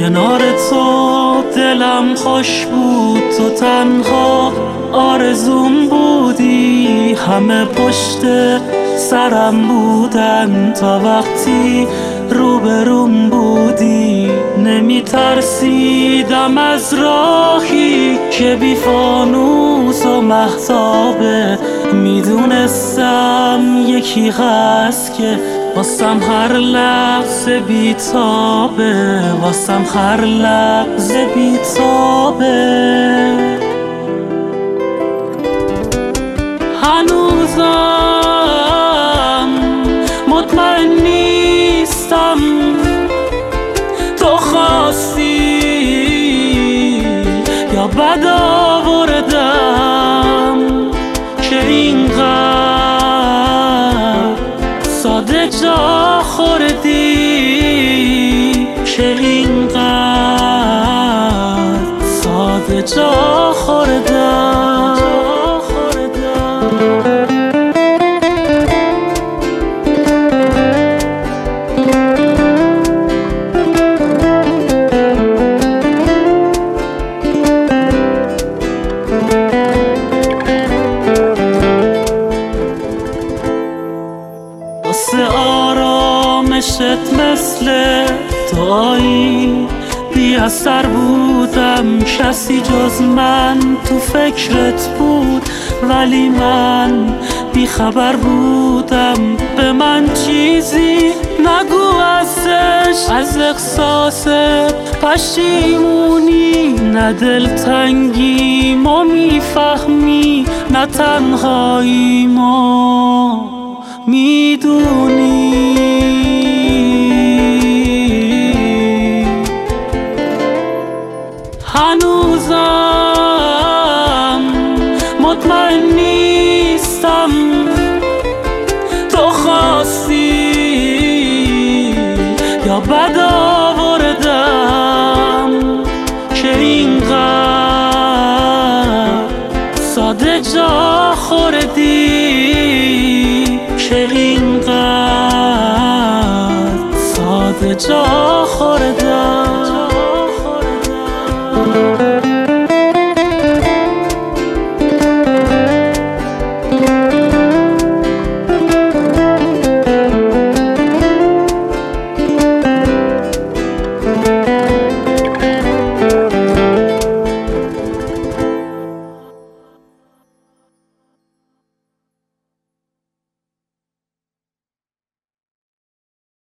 کنار تو دلم خوش بود، تو تنها آرزوم بودی. همه پشت سرم بودن تا وقتی روبروم بودی. نمی ترسیدم از راهی که بی فانوس و مهتابه. میدونستم یکی هست که واسم هر لحظه بیتابه، واسم هر لحظه بیتابه. هنوزم مطمئن نیستم تو خواستی یا بد آوردم که اینقدر ساده جا خوردی، که اینقدر ساده جا خوردم. واسه آرامشت مثل تویی بی اثر بودم. کسی جز من تو فکرت بود ولی من بی خبر بودم. به من چیزی نگو ازش، از احساس پشیمونی. نه دلتنگی ما میفهمی، نه تنهایی ما میدونی. هنوزم مطمئن نیستم تو خواستی یا بد آوردم که اینقدر ساده جا خوردی، که اینقدر ساده جا خوردم.